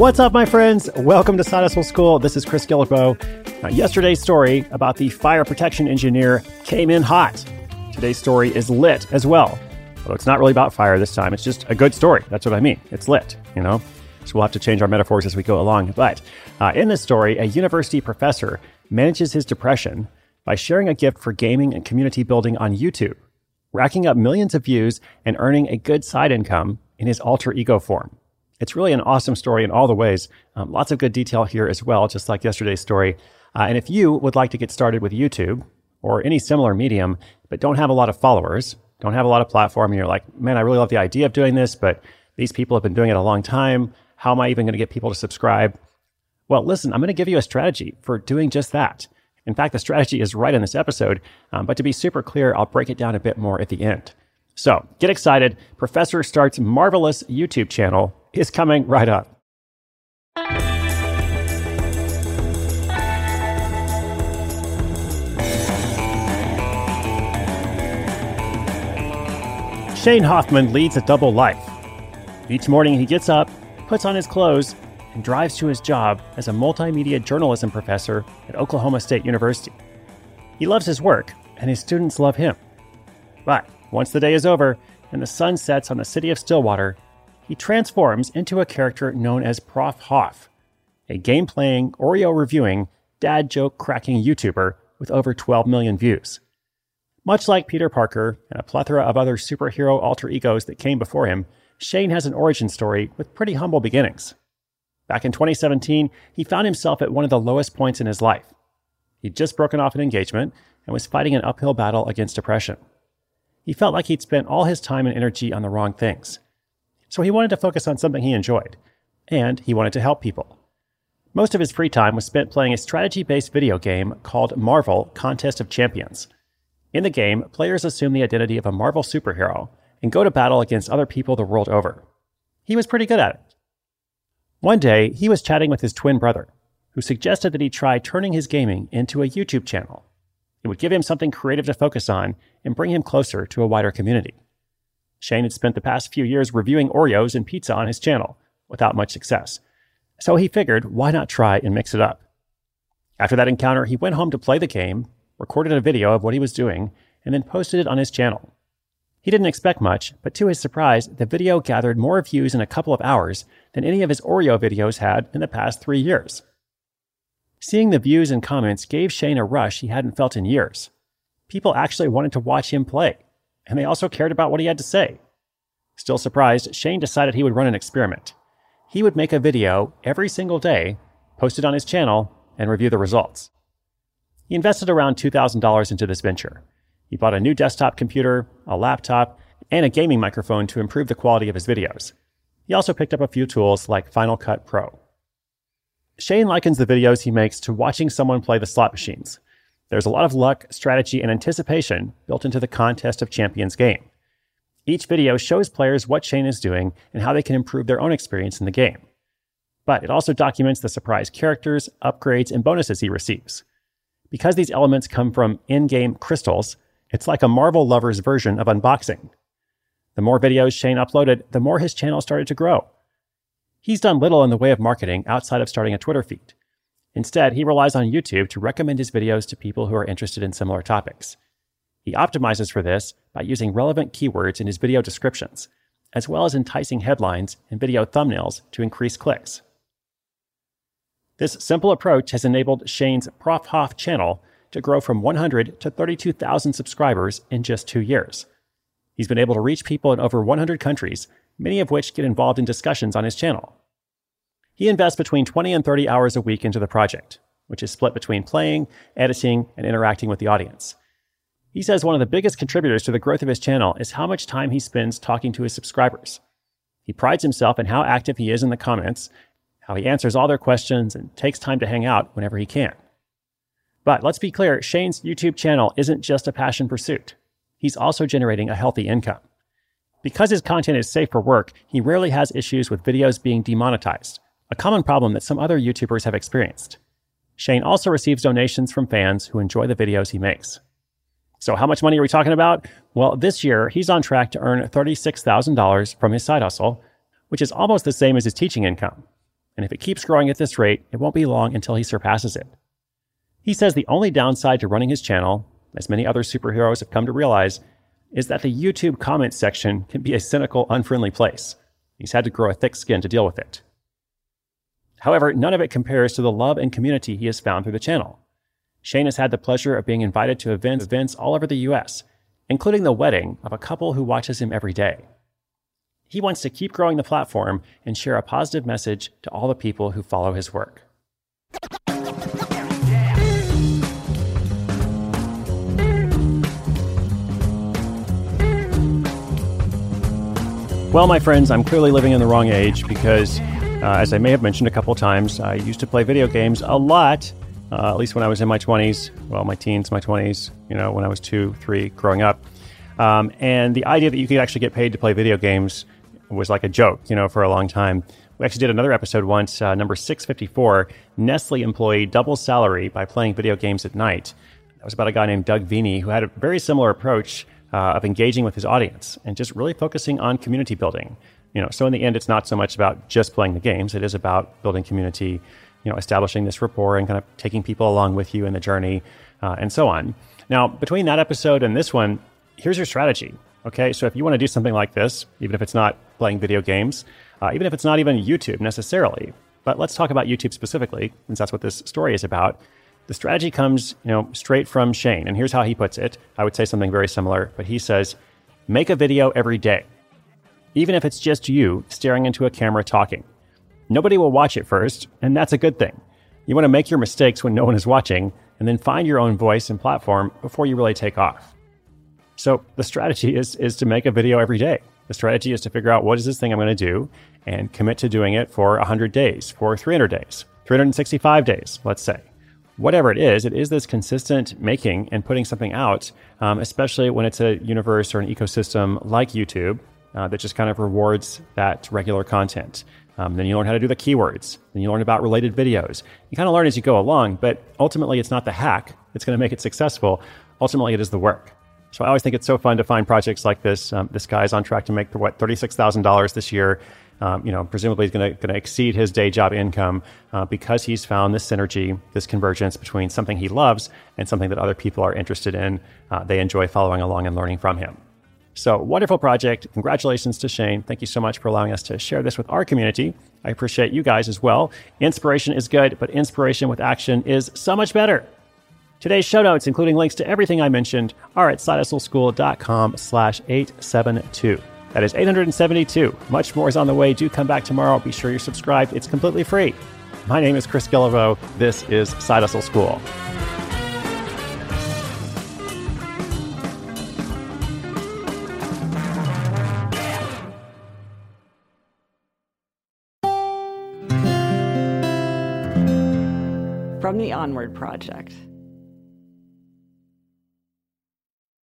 What's up, my friends? Welcome to Side Hustle School. This is Chris Guillebeau. Now, yesterday's story about the fire protection engineer came in hot. Today's story is lit as well. Although it's not really about fire this time. It's just a good story. That's what I mean. It's lit, you know? So we'll have to change our metaphors as we go along. But in this story, a university professor manages his depression by sharing a gift for gaming and community building on YouTube, racking up millions of views and earning a good side income in his alter ego form. It's really an awesome story in all the ways. Lots of good detail here as well, just like yesterday's story. And if you would like to get started with YouTube or any similar medium, but don't have a lot of followers, don't have a lot of platform, and you're like, man, I really love the idea of doing this, but these people have been doing it a long time. How am I even going to get people to subscribe? Well, listen, I'm going to give you a strategy for doing just that. In fact, the strategy is right in this episode, but to be super clear, I'll break it down a bit more at the end. So get excited. Professor Start's marvelous YouTube channel is coming right up. Shane Hoffman leads a double life. Each morning he gets up, puts on his clothes, and drives to his job as a multimedia journalism professor at Oklahoma State University. He loves his work, and his students love him. But once the day is over and the sun sets on the city of Stillwater, he transforms into a character known as Prof. Hoff, a game-playing, Oreo-reviewing, dad joke-cracking YouTuber with over 12 million views. Much like Peter Parker and a plethora of other superhero alter egos that came before him, Shane has an origin story with pretty humble beginnings. Back in 2017, he found himself at one of the lowest points in his life. He'd just broken off an engagement and was fighting an uphill battle against depression. He felt like he'd spent all his time and energy on the wrong things. So he wanted to focus on something he enjoyed, and he wanted to help people. Most of his free time was spent playing a strategy-based video game called Marvel Contest of Champions. In the game, players assume the identity of a Marvel superhero and go to battle against other people the world over. He was pretty good at it. One day, he was chatting with his twin brother, who suggested that he try turning his gaming into a YouTube channel. It would give him something creative to focus on and bring him closer to a wider community. Shane had spent the past few years reviewing Oreos and pizza on his channel without much success. So he figured, why not try and mix it up? After that encounter, he went home to play the game, recorded a video of what he was doing, and then posted it on his channel. He didn't expect much, but to his surprise, the video gathered more views in a couple of hours than any of his Oreo videos had in the past 3 years. Seeing the views and comments gave Shane a rush he hadn't felt in years. People actually wanted to watch him play, and they also cared about what he had to say. Still surprised, Shane decided he would run an experiment. He would make a video every single day, post it on his channel, and review the results. He invested around $2,000 into this venture. He bought a new desktop computer, a laptop, and a gaming microphone to improve the quality of his videos. He also picked up a few tools like Final Cut Pro. Shane likens the videos he makes to watching someone play the slot machines. There's a lot of luck, strategy, and anticipation built into the Contest of Champions game. Each video shows players what Shane is doing and how they can improve their own experience in the game. But it also documents the surprise characters, upgrades, and bonuses he receives. Because these elements come from in-game crystals, it's like a Marvel lover's version of unboxing. The more videos Shane uploaded, the more his channel started to grow. He's done little in the way of marketing outside of starting a Twitter feed. Instead, he relies on YouTube to recommend his videos to people who are interested in similar topics. He optimizes for this by using relevant keywords in his video descriptions, as well as enticing headlines and video thumbnails to increase clicks. This simple approach has enabled Shane's Prof. Hoff channel to grow from 100 to 32,000 subscribers in just 2 years. He's been able to reach people in over 100 countries, many of which get involved in discussions on his channel. He invests between 20 and 30 hours a week into the project, which is split between playing, editing, and interacting with the audience. He says one of the biggest contributors to the growth of his channel is how much time he spends talking to his subscribers. He prides himself in how active he is in the comments, how he answers all their questions, and takes time to hang out whenever he can. But let's be clear, Shane's YouTube channel isn't just a passion pursuit. He's also generating a healthy income. Because his content is safe for work, he rarely has issues with videos being demonetized, a common problem that some other YouTubers have experienced. Shane also receives donations from fans who enjoy the videos he makes. So how much money are we talking about? Well, this year, he's on track to earn $36,000 from his side hustle, which is almost the same as his teaching income. And if it keeps growing at this rate, it won't be long until he surpasses it. He says the only downside to running his channel, as many other superheroes have come to realize, is that the YouTube comments section can be a cynical, unfriendly place. He's had to grow a thick skin to deal with it. However, none of it compares to the love and community he has found through the channel. Shane has had the pleasure of being invited to events all over the US, including the wedding of a couple who watches him every day. He wants to keep growing the platform and share a positive message to all the people who follow his work. Well, my friends, I'm clearly living in the wrong age because, as I may have mentioned a couple times, I used to play video games a lot, at least when I was in my 20s, well, my teens, my 20s, when I was 2, 3, growing up. And the idea that you could actually get paid to play video games was like a joke, for a long time. We actually did another episode once, number 654, Nestle employee doubles salary by playing video games at night. That was about a guy named Doug Veeney who had a very similar approach of engaging with his audience and just really focusing on community building. So in the end, it's not so much about just playing the games. It is about building community, establishing this rapport and kind of taking people along with you in the journey, and so on. Now, between that episode and this one, here's your strategy. Okay, so if you want to do something like this, even if it's not playing video games, even if it's not even YouTube necessarily, but let's talk about YouTube specifically, since that's what this story is about. The strategy comes, straight from Shane, and here's how he puts it. I would say something very similar, but he says, make a video every day, even if it's just you staring into a camera talking. Nobody will watch it first, and that's a good thing. You want to make your mistakes when no one is watching, and then find your own voice and platform before you really take off. So the strategy is to make a video every day. The strategy is to figure out what is this thing I'm going to do and commit to doing it for 100 days, for 300 days, 365 days, let's say. Whatever it is this consistent making and putting something out, especially when it's a universe or an ecosystem like YouTube that just kind of rewards that regular content. Then you learn how to do the keywords. Then you learn about related videos. You kind of learn as you go along, but ultimately it's not the hack that's going to make it successful. Ultimately, it is the work. So I always think it's so fun to find projects like this. This guy is on track to make $36,000 this year. Presumably he's going to exceed his day job income because he's found this synergy, this convergence between something he loves and something that other people are interested in. They enjoy following along and learning from him. So wonderful project. Congratulations to Shane. Thank you so much for allowing us to share this with our community. I appreciate you guys as well. Inspiration is good, but inspiration with action is so much better. Today's show notes, including links to everything I mentioned, are at sidehustleschool.com/872. That is 872. Much more is on the way. Do come back tomorrow. Be sure you're subscribed. It's completely free. My name is Chris Guillebeau. This is Side Hustle School. From the Onward Project.